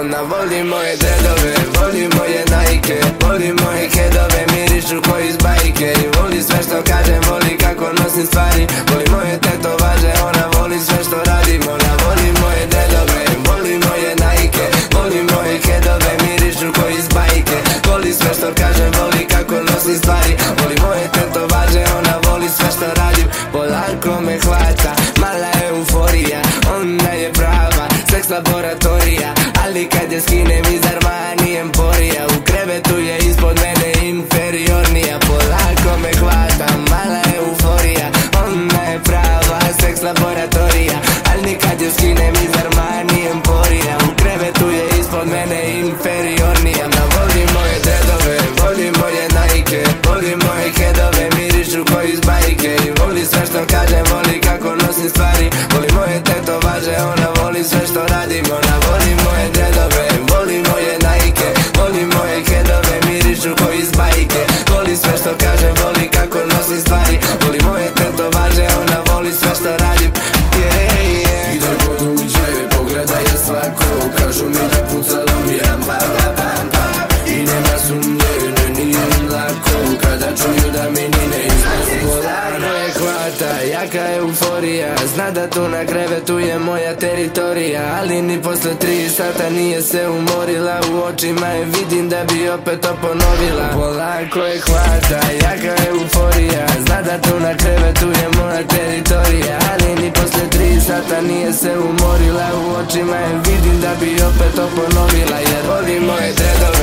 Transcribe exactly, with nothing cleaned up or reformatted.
Ona voli moje dredove, voli moje Nike, voli moje kedove, mirišu ko iz bajke. I voli sve što kažem, voli kako nosim stvari, voli moje tetovaže, ona voli sve što radim. Ona voli moje dredove, voli moje Nike, voli moje kedove, mirišu ko iz bajke. Voli sve što kažem, voli kako nosim stvari, voli moje tetovaže, ona voli sve što radim. Polako me hvata, mala euforija, ona je prava seks laboratorija, ali kad je skinem iz Armani Emporija, u krevetu je ispod mene inferiornija. Polako me hvata, mala euforija, ona je prava seks laboratorija, ali kad je skinem iz Armani Emporija, u krevetu je ispod mene inferiornija. Ona voli moje dredove, voli moje Nike, voli moje kedove, mirišu ko iz bajke. I voli sve što kažem, voli kako nosim stvari, voli moje tetovaže, ona voli sve što radim. Ona voli moje dredove, voli moje Nike, voli moje kedove, mirišu ko iz bajke. Voli sve što kažem, voli kako nosim stvari, voli moje tetovaže, ona voli sve što radim. Yeah, yeah. Idem kod uđe, pogleda je svako, kažu mi da pucalo mi ram pa pa pa pa. I nema sumnje, ne nije im lako, kada čuju da mi ni ne izlazi. Polako je hvata, jaka euforija, zna da tu na krevetu je moja teritorija, ali ni posle tri sata nije se umorila, u očima je vidim da bi opet to ponovila. Polako je hvata, jaka euforija, zna da tu na krevetu je moja teritorija, ali ni posle tri sata nije se umorila, u očima je vidim da bi opet to ponovila. Jer voli moje dredove,